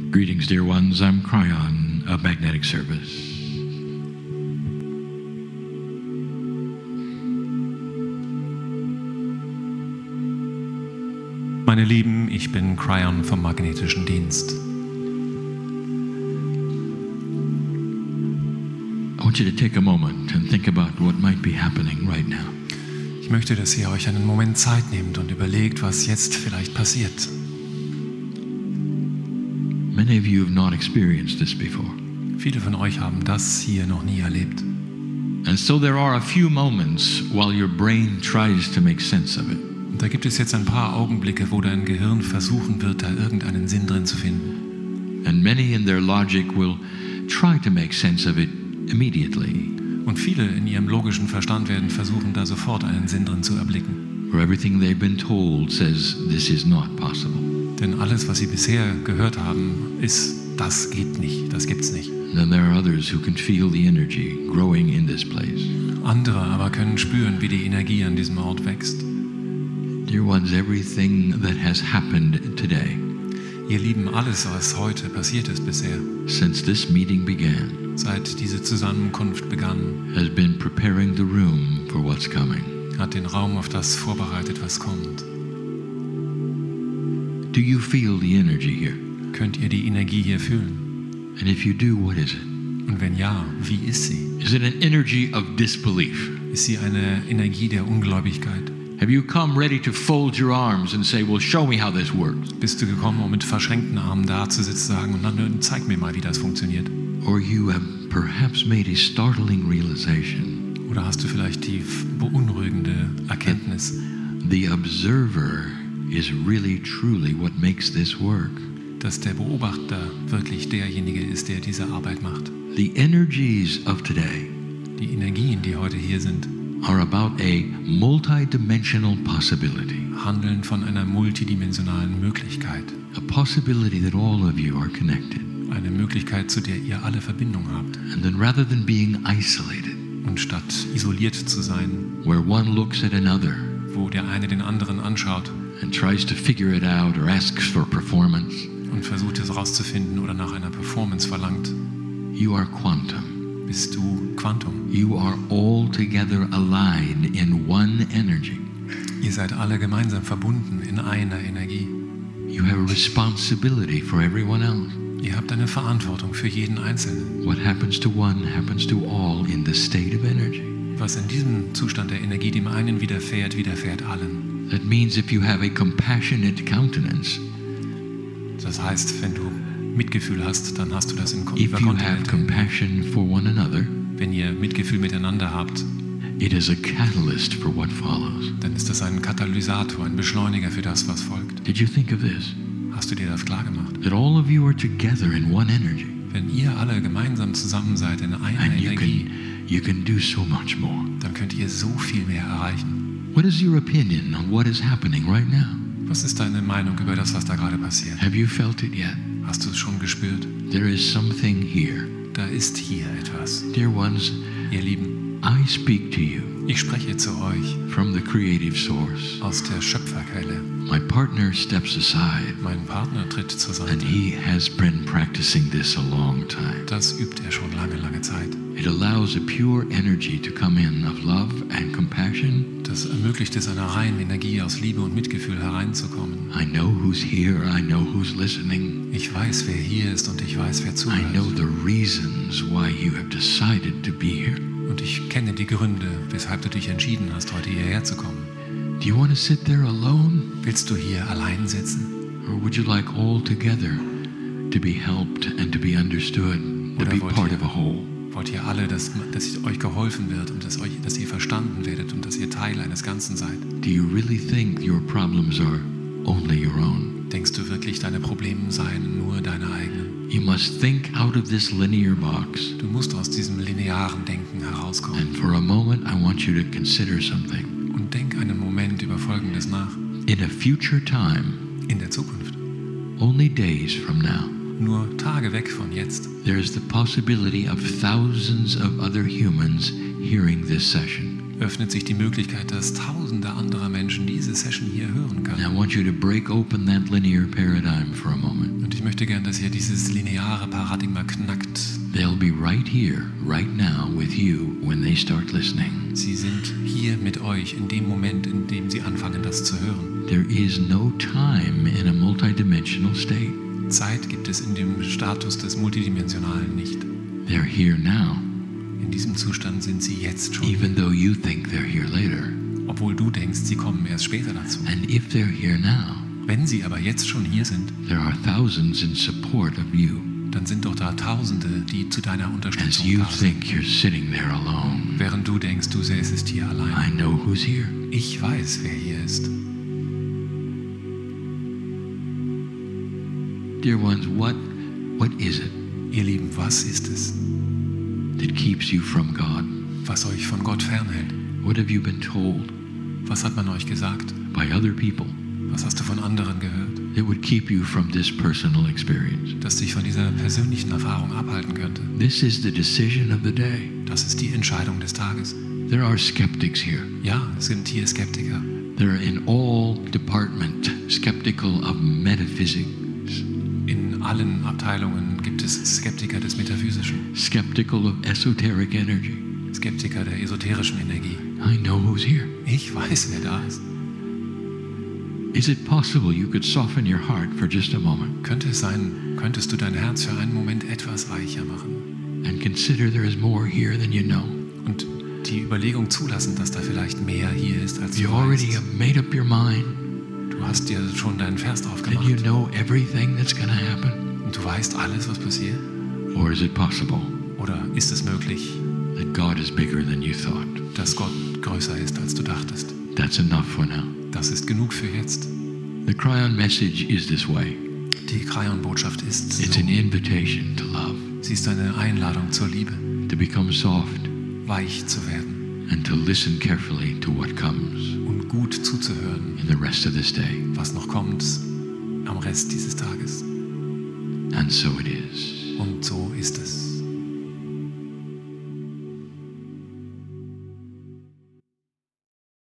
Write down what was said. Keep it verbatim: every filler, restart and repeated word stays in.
Greetings, dear ones. I'm Cryon of Magnetic Service. Meine Lieben, ich bin Cryon vom Magnetischen Dienst. I want you to take a moment and think about what might be happening right now. Ich möchte, dass ihr euch einen Moment Zeit nehmt und überlegt, was jetzt vielleicht passiert. Many of you have not experienced this before. Viele von euch haben das hier noch nie erlebt. And so there are a few moments while your brain tries to make sense of it. Und da gibt es jetzt ein paar Augenblicke, wo dein Gehirn versuchen wird, da irgendeinen Sinn drin zu finden. And many in their logic will try to make sense of it immediately. Und viele in ihrem logischen Verstand werden versuchen, da sofort einen Sinn drin zu erblicken. For everything they've been told says this is not possible. Denn alles, was sie bisher gehört haben, ist, das geht nicht, das gibt's nicht. And then there are others who can feel the energy growing in this place. Andere aber können spüren, wie die Energie an diesem Ort wächst. Dear ones, everything that has happened today, Ihr Lieben, alles, was heute passiert ist bisher, since this meeting began, seit diese Zusammenkunft begann, has been preparing the room for what's coming. hat den Raum auf das vorbereitet, was kommt. Do you feel the energy here? Könnt ihr die Energie hier fühlen? And if you do, what is it? Und wenn ja, wie ist sie? Is it an energy of disbelief? Ist sie eine Energie der Ungläubigkeit? Have you come ready to fold your arms and say, well, show me how this works? Bist du gekommen, um mit verschränkten Armen da zu sitzen und sagen, und dann zeig mir mal, wie das funktioniert? Or you have perhaps made a startling realization. Oder hast du vielleicht die beunruhigende Erkenntnis, The observer is really truly what makes this work. dass der Beobachter wirklich derjenige ist, der diese Arbeit macht? The energies of today Die Energien, die heute hier sind, are about a multidimensional possibility. handeln von einer multidimensionalen Möglichkeit. A possibility that all of you are connected. Eine Möglichkeit, zu der ihr alle Verbindung habt. And then rather than being isolated, Und statt isoliert zu sein, where one looks at another wo der eine den anderen anschaut and tries to figure it out or asks for performance, und versucht es rauszufinden oder nach einer Performance verlangt, you are quantum. bist du Quantum. You are all together aligned in one energy. Ihr seid alle gemeinsam verbunden in einer Energie. You have a responsibility for everyone else. Ihr habt eine Verantwortung für jeden Einzelnen. What happens to one happens to all in the state of energy. Was in diesem Zustand der Energie dem einen widerfährt, widerfährt allen. That means if you have a compassionate countenance, Das heißt, wenn du Mitgefühl hast, dann hast du das in if you have Kontinent. compassion for one another, Wenn ihr Mitgefühl miteinander habt, it is a catalyst for what follows. dann ist das ein Katalysator, ein Beschleuniger für das, was folgt. Did you think of this? Hast du dir das klar gemacht? That all of you are together in one energy, Wenn ihr alle gemeinsam zusammen seid in einer and you Energie, can you can do so much more. dann könnt ihr so viel mehr erreichen. What is your opinion on what is happening right now? Was ist deine Meinung über das, was da gerade passiert? Have you felt it yet? Hast du es schon gespürt? There is something here. Da ist hier etwas. Dear ones, Ihr Lieben, I speak to you ich spreche zu euch from the creative source. aus der Schöpferquelle. My partner steps aside, Mein Partner tritt zur and Seite. he has been practicing this a long time. Das übt er schon lange, lange Zeit. It allows a pure energy to come in of love and compassion. Das ermöglicht es, einer reinen Energie aus Liebe und Mitgefühl hereinzukommen. I know who's here, I know who's listening. Ich weiß, wer hier ist und ich weiß, wer I know zuhört. the reasons why you have decided to be here. Und ich kenne die Gründe, weshalb du dich entschieden hast, heute hierher zu kommen. Do you want to sit there alone? Willst du hier allein sitzen? Or would you like all together to be helped and to be understood, to Oder be wollt part ihr- of a whole? Wollt ihr alle, dass, dass euch geholfen wird und dass, euch, dass ihr verstanden werdet und dass ihr Teil eines Ganzen seid? Do you really think your problems are only your own? Denkst du wirklich, deine Probleme seien nur deine eigenen? You must think out of this linear box. Du musst aus diesem linearen Denken herauskommen. And for a moment, I want you to consider something. Und denk einen Moment über Folgendes nach. In a future time, In der Zukunft, only days from now, nur Tage weg von jetzt, there is the possibility of thousands of other humans hearing this session. öffnet sich die Möglichkeit, dass tausende anderer Menschen diese Session hier hören And I können. want you to break open that linear paradigm for a moment. Und ich möchte gern, dass ihr dieses lineare Paradigma knackt. They'll be right here, right now with you when they start listening. Sie sind hier mit euch in dem Moment, in dem sie anfangen, das zu hören. There is no time in a multidimensional state. Zeit gibt es in dem Status des Multidimensionalen nicht. They're here now, In diesem Zustand sind sie jetzt schon, even though you think they're here later. obwohl du denkst, sie kommen erst später dazu. And if they're here now, Wenn sie aber jetzt schon hier sind, there are thousands in support of you dann sind doch da Tausende, die zu deiner as Unterstützung you da sind. think you're sitting there alone. Während du denkst, du säßest hier I allein. know who's here. Ich weiß, wer hier ist. Dear ones, what, what is it Ihr Lieben, was ist es, that keeps you from God? was euch von Gott fernhält? What have you been told Was hat man euch gesagt? by other people Was hast du von anderen gehört, that would keep you from this personal experience? das dich von dieser persönlichen Erfahrung abhalten könnte? This is the decision of the day. Das ist die Entscheidung des Tages. There are skeptics here. Ja, es sind hier Skeptiker. They're in all department skeptical of metaphysics, In allen Abteilungen gibt es Skeptiker des Metaphysischen, skeptical of esoteric energy. Skeptiker der esoterischen Energie. I know who's here. Ich weiß, wer da ist. Is it possible you could soften your heart for just a moment Könnte es sein, könntest du dein Herz für einen Moment etwas weicher machen and consider there is more here than you know? und die Überlegung zulassen, dass da vielleicht mehr hier ist, als You du already weißt. have made up your mind Du hast dir schon deinen Vers that aufgemacht you know everything that's going to happen? und du weißt alles, was passiert. Or is it possible Oder ist es möglich, that God is bigger than you thought? dass Gott größer ist, als du dachtest? That's enough for now. Das ist genug für jetzt. The Cryon message is this way. Die Krayon-Botschaft ist It's so. an invitation to love, Sie ist eine Einladung zur Liebe, to become soft, weich zu werden and to listen carefully to what comes und gut zuzuhören, in the rest of this day. was noch kommt am Rest dieses Tages. And so it is.